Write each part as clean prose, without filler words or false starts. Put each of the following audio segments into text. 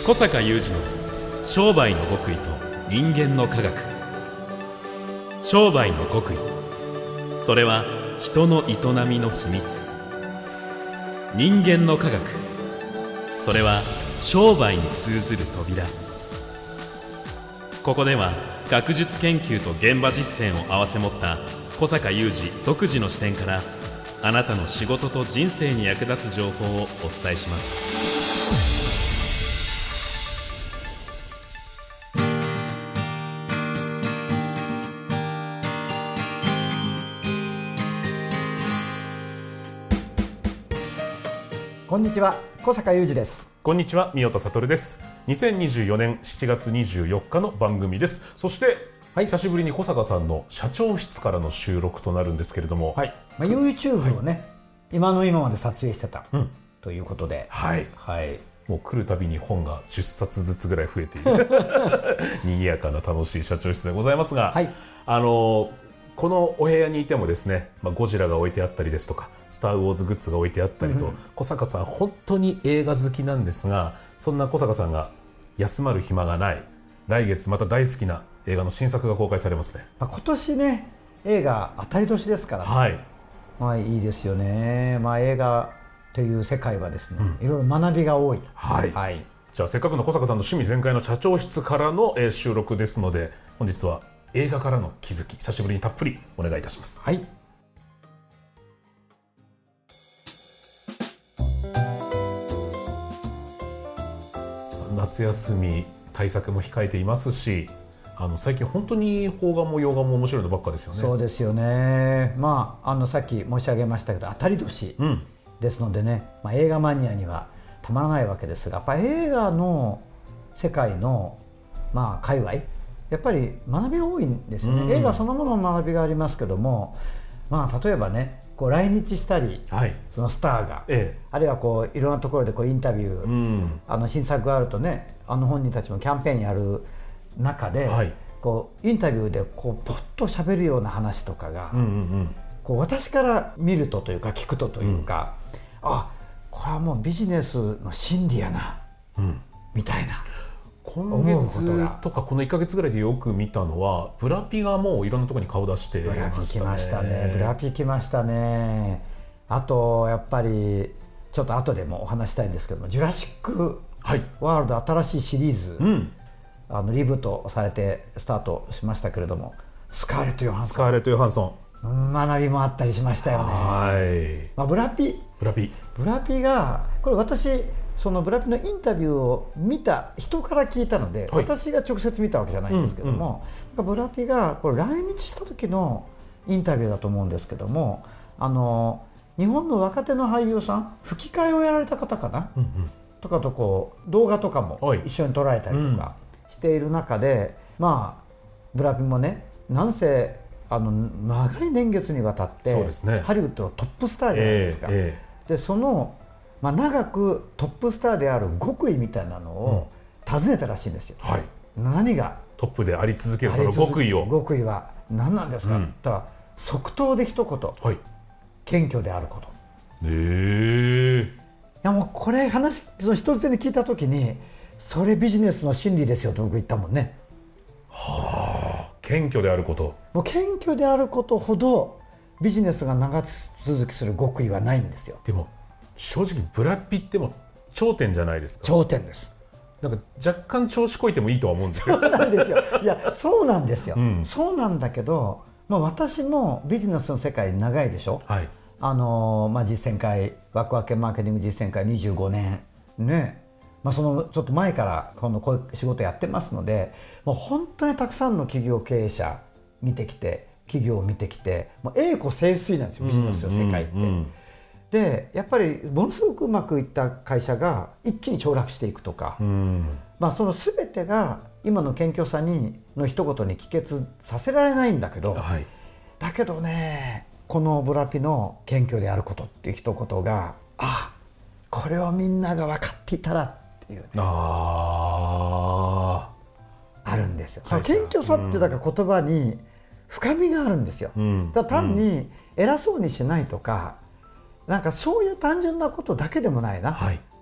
小坂雄二の商売の極意と人間の科学。商売の極意、それは人の営みの秘密。人間の科学、それは商売に通ずる扉。ここでは学術研究と現場実践を併せ持った小坂雄二独自の視点から、あなたの仕事と人生に役立つ情報をお伝えします。 こんにちは、小坂雄二です。 こんにちは、三代田悟です。2024年7月24日の番組です。そして、久しぶりに小坂さんの社長室からの収録となるんですけれども、 YouTube をね、今の今まで撮影してた、ということで、 もう来るたびに本が10冊ずつぐらい増えている賑やかな楽しい社長室でございますが、このお部屋にいてもですね、ゴジラが置いてあったりですとか、スター・ウォーズグッズが置いてあったりと、小坂さん本当に映画好きなんですが、そんな小坂さんが休まる暇がない、来月また大好きな映画の新作が公開されますね。 今年ね、映画当たり年ですからね、いいですよね。映画という世界はですね、いろいろ学びが多い。 じゃあせっかくの小坂さんの趣味全開の社長室からの収録ですので、本日は映画からの気づき、久しぶりにたっぷりお願いいたします。夏休み対策も控えていますし、最近本当に邦画も洋画も面白いのばっかですよね。 そうですよね。さっき申し上げましたけど、当たり年ですのでね、映画マニアにはたまらないわけですが、やっぱ映画の世界の界隈、やっぱり学びが多いんですよね。映画そのものの学びがありますけども、例えばね、来日したり、そのスターが、あるいはいろんなところでインタビュー、新作があるとね、本人たちもキャンペーンやる中で、インタビューでポッと喋るような話とかが、私から見るとというか聞くとというか、これはもうビジネスの真理やな、みたいな。 今月とかこの1ヶ月ぐらいでよく見たのは、ブラピがもういろんなところに顔出してましたね。 ブラピ来ましたね。ブラピ来ましたね。あとやっぱりちょっと後でもお話したいんですけども、ジュラシックワールド新しいシリーズ、リブートされてスタートしましたけれども、スカーレット・ヨハンソン、学びもあったりしましたよね。ブラピがこれ、私そのブラピのインタビューを見た人から聞いたので、私が直接見たわけじゃないんですけども、ブラピがこれ来日した時のインタビューだと思うんですけども、日本の若手の俳優さん、吹き替えをやられた方かな、とかと動画とかも一緒に撮られたりとかしている中で、ブラピもね、なんせ長い年月にわたってハリウッドのトップスターじゃないですか。でその長くトップスターである極意みたいなのを尋ねたらしいんですよ。何がトップであり続けるその極意は何なんですかって言ったら、即答で一言、謙虚であること。いや、もうこれ話その一つで聞いた時に、それビジネスの真理ですよと僕言ったもんね。 謙虚であること。 もう謙虚であることほどビジネスが長続きする極意はないんですよ。 でも正直ブラピっても頂点じゃないですか。 頂点です。 なんか若干調子こいてもいいとは思うんですよ。 そうなんですよ。いや、そうなんですよ。そうなんだけど、私もビジネスの世界長いでしょ。実践会、ワクワクマーケティング実践会25年ね、そのちょっと前からこういう仕事やってますので、もう本当にたくさんの企業経営者見てきて、企業を見てきて、もう栄枯盛衰なんですよ、ビジネスの世界って。でやっぱりものすごくうまくいった会社が一気に凋落していくとか、その全てが今の謙虚さの一言に帰結させられないんだけど、だけどね、このブラピの謙虚であることっていう一言が、これをみんなが分かっていたらっていう、あるんですよ。謙虚さってだから言葉に深みがあるんですよ。だから単に偉そうにしないとか、なんかそういう単純なことだけでもないな、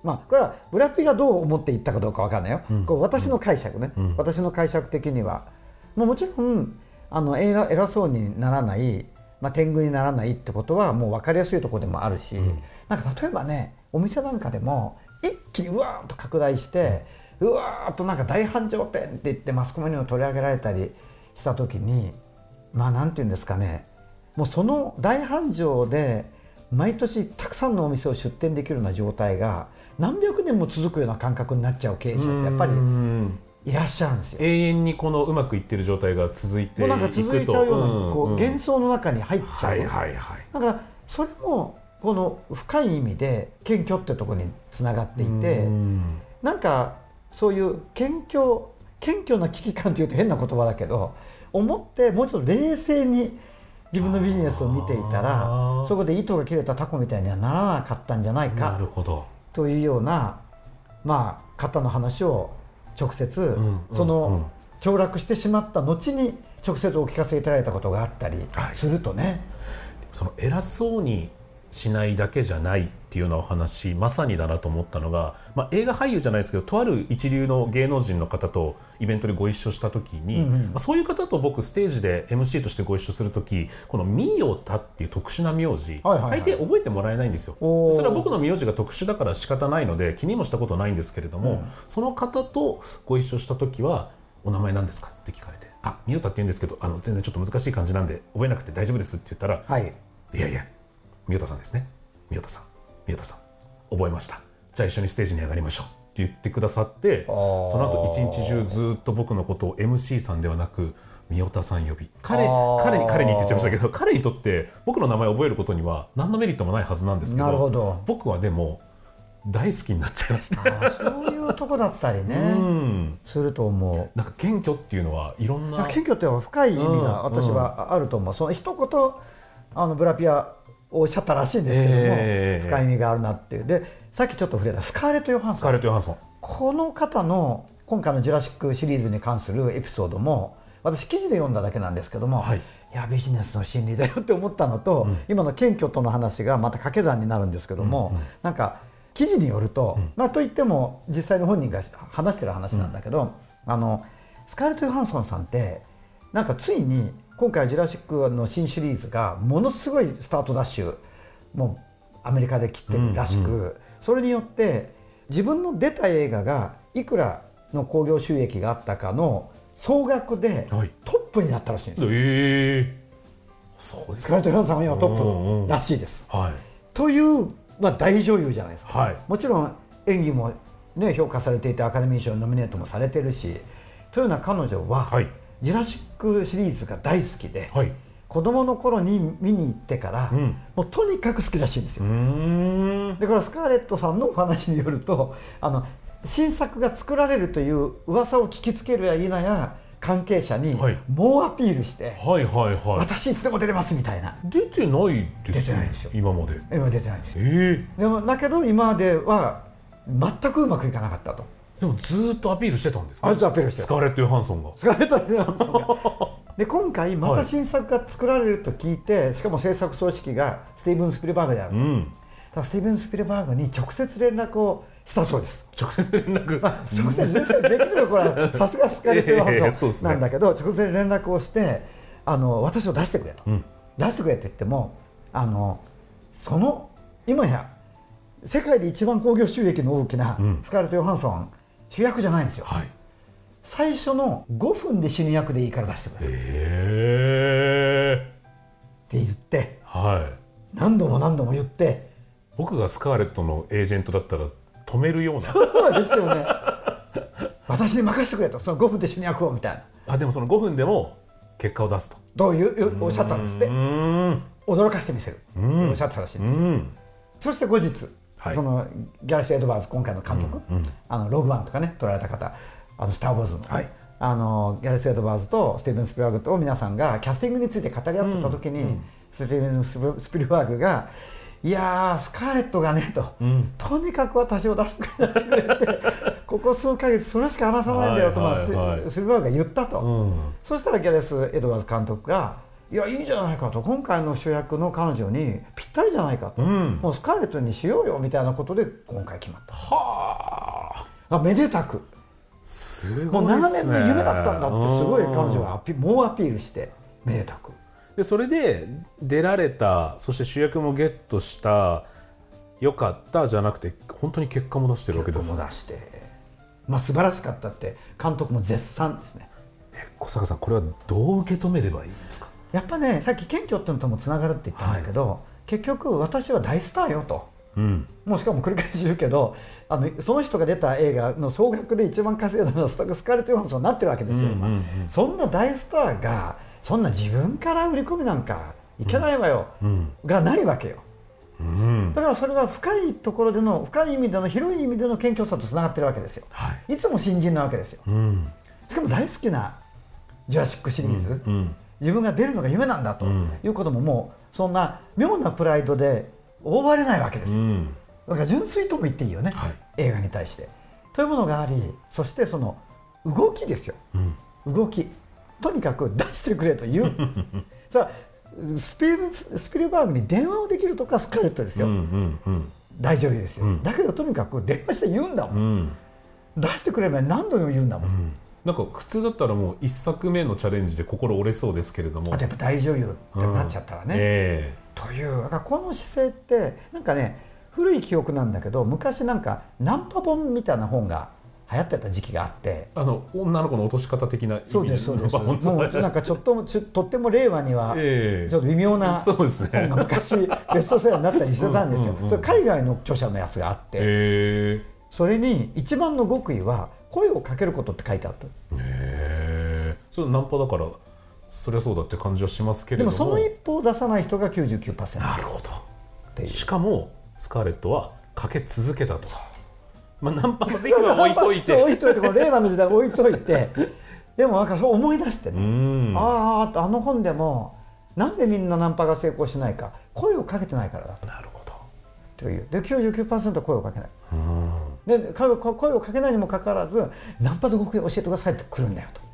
これはブラピがどう思って言ったかどうか分かんないよ、こう私の解釈ね、私の解釈的にはもちろん偉そうにならない、天狗にならないってことはもう分かりやすいところでもあるし、なんか例えばね、お店なんかでも一気にうわーっと拡大して、うわーっとなんか大繁盛店って言ってマスコミにも取り上げられたりした時に、なんていうんですかね、もうその大繁盛で毎年たくさんのお店を出店できるような状態が何百年も続くような感覚になっちゃう経営者ってやっぱりいらっしゃるんですよ。 永遠にこのうまくいってる状態が続いていくと、 もうなんか続いちゃうようなこう幻想の中に入っちゃう。だからそれもこの深い意味で謙虚ってところにつながっていて、なんかそういう謙虚な危機感というと変な言葉だけど、思ってもうちょっと冷静に自分のビジネスを見ていたら、そこで糸が切れたタコみたいにはならなかったんじゃないかというような方の話を直接、その凋落してしまった後に直接お聞かせいただいたことがあったりするとね、 その偉そうにしないだけじゃないっていうようなお話、まさにだなと思ったのが、映画俳優じゃないですけど、とある一流の芸能人の方とイベントでご一緒した時に、そういう方と僕ステージで MC としてご一緒する時、このミヨタっていう特殊な名字、大抵覚えてもらえないんですよ。それは僕の名字が特殊だから仕方ないので気にもしたことないんですけれども、その方とご一緒した時はお名前何ですかって聞かれて、ミヨタって言うんですけど、全然ちょっと難しい漢字なんで覚えなくて大丈夫ですって言ったら、いやいやミヨタさんですね、ミヨタさん覚えました、じゃあ一緒にステージに上がりましょうって言ってくださって、その後一日中ずっと僕のことを MC さんではなくミヨタさん呼び、彼にって言っちゃいましたけど、彼にとって僕の名前を覚えることには何のメリットもないはずなんですけど、僕はでも大好きになっちゃいました。 そういうとこだったりねすると思う。 なんか謙虚っていうのはいろんな、 謙虚って深い意味が私はあると思う。その一言ブラピアおっしゃったらしいんですけども、深い意味があるなっていう。でさっきちょっと触れたスカーレット・ヨハンソン、この方の今回のジュラシックシリーズに関するエピソードも私記事で読んだだけなんですけども、いやビジネスの真理だよって思ったのと、今の謙虚との話がまた掛け算になるんですけども、なんか記事によると、といっても実際に本人が話してる話なんだけど、スカーレット・ヨハンソンさんってなんかついに今回ジュラシックの新シリーズがものすごいスタートダッシュもうアメリカで切ってるらしく、それによって自分の出た映画がいくらの興行収益があったかの総額でトップになったらしいんですよ。スカーレット・ヨハンソンさんは今トップらしいです、という大女優じゃないですか、もちろん演技も、評価されていてアカデミー賞ノミネートもされてるし、というような彼女は、ジュラシックシリーズが大好きで、子供の頃に見に行ってから、もうとにかく好きらしいんですよ。だからスカーレットさんのお話によると、新作が作られるという噂を聞きつけるや否や関係者に猛アピールして、私いつでも出れますみたいな。 出てないですよ今まで。 今出てないんですよ。でもだけど今までは全くうまくいかなかったと。 でもずっとアピールしてたんですか。 アピールしてスカーレット・ヨハンソンが。 で今回また新作が作られると聞いて、しかも制作総指揮がスティーブン・スピルバーグである、スティーブン・スピルバーグに直接連絡をしたそうです。 直接連絡、 直接連絡できるのこれさすがスカーレット・ヨハンソンなんだけど、直接連絡をして私を出してくれと、出してくれって言ってもその今や世界で一番興行収益の大きなスカーレット・ヨハンソン、主役じゃないんですよ、最初の5分で死ぬ役でいいから出してくれって言って、何度も何度も言って、 僕がスカーレットのエージェントだったら止めるような。 そうですよね。私に任せてくれと、その5分で死ぬ役をみたいな。 でもその5分でも結果を出すとどういうおっしゃったんですって。驚かしてみせるおっしゃってたらしいんです。そして後日、そのギャレス・エドワーズ今回の監督、ログワンとかね撮られた方、スター・ウォーズの、ギャレス・エドワーズとスティーブン・スピルバーグと皆さんがキャスティングについて語り合ってた時に、スティーブン・スピルバーグがいやースカーレットがねと、とにかく私を出してくれってここ数ヶ月それしか話さないんだよとスピルバーグが言ったと、そしたらギャレス・エドワーズ監督がいやいいじゃないかと、今回の主役の彼女にぴったりじゃないかと、もうスカーレットにしようよみたいなことで今回決まった。 はあ、めでたくすごいですね。 もう長年の夢だったんだってすごい彼女が猛アピールしてめでたくで、それで出られた、そして主役もゲットした、よかったじゃなくて本当に結果も出してるわけですね。 結果も出して、まあ、素晴らしかったって監督も絶賛ですね。 小坂さん、これはどう受け止めればいいんですか？ やっぱね、さっき謙虚っていうのともつながるって言ったんだけど、結局私は大スターよと、もうしかも繰り返し言うけど、その人が出た映画の総額で一番稼いだのはスカーレット・ヨハンソンになってるわけですよ、今。そんな大スターがそんな自分から売り込みなんかいけないわよ、がないわけよ。だからそれは深いところでの、深い意味での、広い意味での謙虚さとつながってるわけですよ、いつも新人なわけですよ、しかも大好きなジュラシックシリーズ、自分が出るのが夢なんだということも、もうそんな妙なプライドで覆われないわけですよ、だから純粋とも言っていいよね、映画に対してというものがあり、そしてその動きですよ、動き、とにかく出してくれというさあスピルバーグに電話をできるとかスカーレットですよ、大女優ですよ、だけどとにかく電話して言うんだもん、出してくれば何度でも言うんだもん、 なんか普通だったらもう1作目のチャレンジで心折れそうですけれども、 あとやっぱ大女優ってなっちゃったらね、というだからこの姿勢ってなんかね、古い記憶なんだけど、昔なんかナンパ本みたいな本が流行ってた時期があって、 女の子の落とし方的な意味で、 そうですそうです、もうなんかとっても令和にはちょっと微妙な本が昔ベストセラーになったりしてたんですよ。それ海外の著者のやつがあって、それに一番の極意は声をかけることって書いてあった。 それナンパだからそりゃそうだって感じはしますけれども、 でもその一歩を出さない人が 99%。 なるほど。しかもスカーレットはかけ続けたと。ナンパの席は置いといて置いといて、この令和の時代置いといてでもなんかそう思い出してね、あの本でもなぜみんなナンパが成功しないか、声をかけてないからだと。 なるほど。 というで 99% 声をかけない、で声をかけないにもかかわらずナンパの極意教えてくださいって来るんだよと。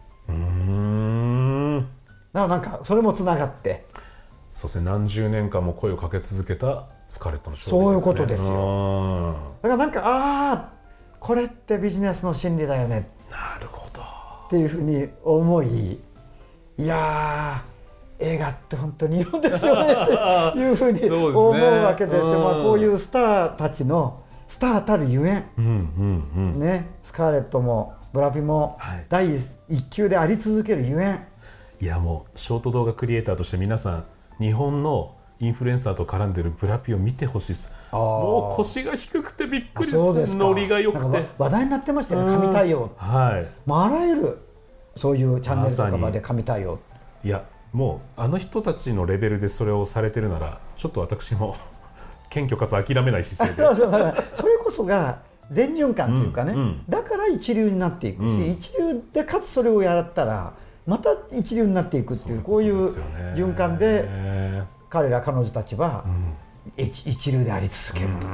だからなんかそれもつながって、 そうですね、何十年間も声をかけ続けたスカーレットの勝利ですね。 そういうことですよ。だからなんかこれってビジネスの真理だよね、 なるほどっていうふうに思い、いや映画って本当にいいんですよねっていうふうに思うわけですよ。こういうスターたちのスターたるゆえん、ね、スカーレットもブラピも第一級であり続けるゆえん、 いやもうショート動画クリエイターとして皆さん日本のインフルエンサーと絡んでるブラピを見てほしいです。もう腰が低くてびっくりです。ノリが良くて話題になってましたよね、神対応、あらゆるそういうチャンネルとかまで神対応。 いやもうあの人たちのレベルでそれをされてるなら、ちょっと私も謙虚かつ諦めない姿勢でそれこそが全循環というかね、だから一流になっていくし、一流でかつそれをやったらまた一流になっていくっていう、こういう循環で彼女たちは一流であり続けると、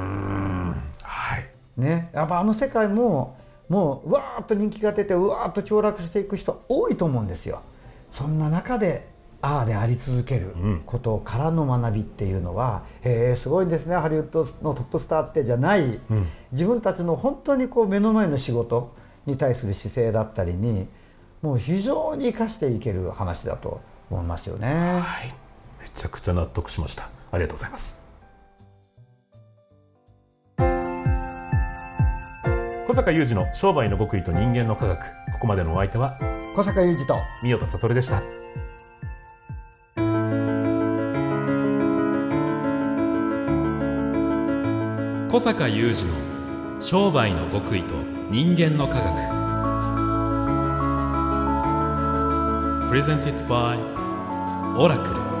ね、やっぱ世界ももううわーっと人気が出てうわーっと凋落していく人多いと思うんですよ。そんな中でであり続けることからの学びっていうのは、すごいですね、ハリウッドのトップスターってじゃない、自分たちの本当にこう目の前の仕事に対する姿勢だったりにもう非常に生かしていける話だと思いますよね。 めちゃくちゃ納得しました。ありがとうございます。小坂雄二の商売の極意と人間の科学、ここまでのお相手は小坂雄二と三代田悟でした。 小坂雄二の商売の極意と人間の科学。Presented by オラクル。